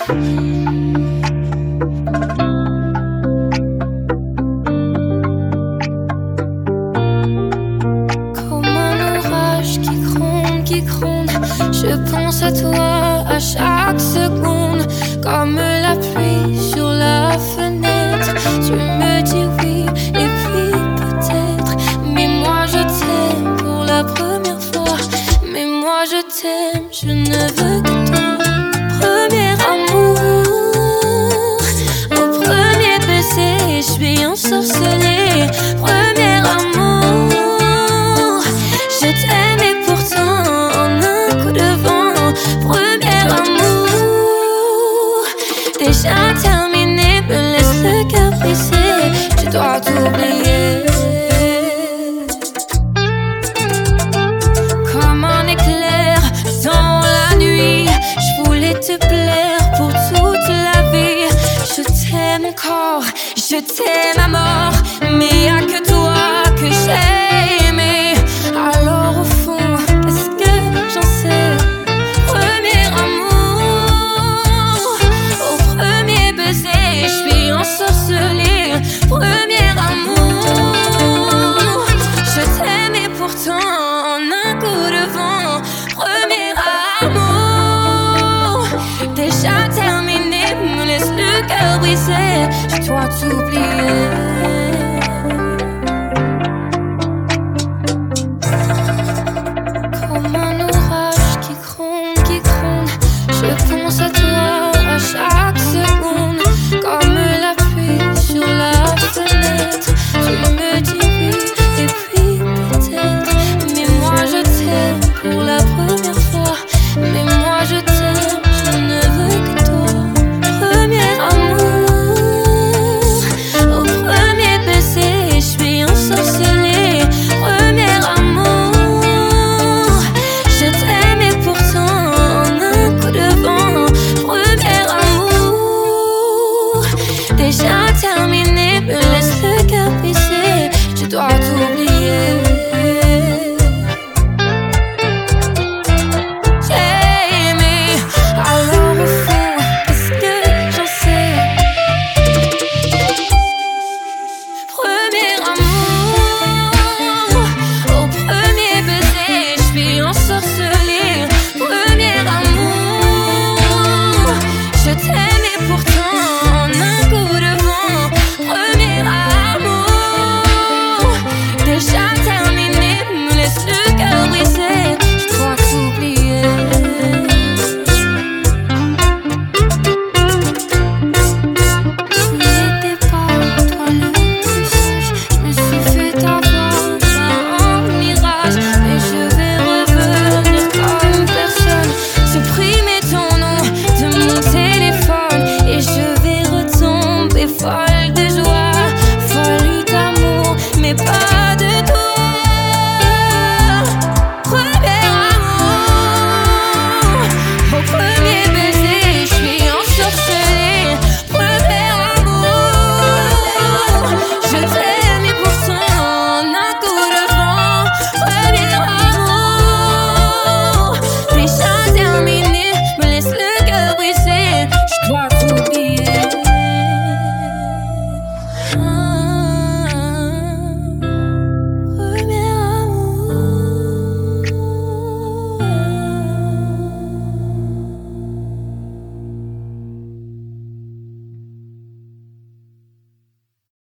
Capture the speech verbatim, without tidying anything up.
Comme un orage qui gronde, qui gronde, je pense à toi à chaque seconde. Comme la pluie sur la fenêtre, tu me dis oui et puis peut-être. Mais moi je t'aime pour la première fois. Mais moi je t'aime, je ne veux que toi. Premier amour, au premier baiser, je suis ensorcelée. Premier amour, je t'aime et pourtant en un coup de vent. Premier amour, déjà terminé, me laisse le cœur brisé. Je dois t'oublier. Comme un éclair dans la nuit, je voulais te plaire pour toute la vie. Je t'aime encore, je t'aime à mort, mais y'a que toi que j'ai aimé. Alors au fond, est-ce que j'en sais? Premier amour, au premier baiser, je suis ensorcelée. Premier amour, je t'aime et pourtant en un coup de vent. Premier amour, déjà terminé, me laisse le cœur brisé. Je dois t'oublier.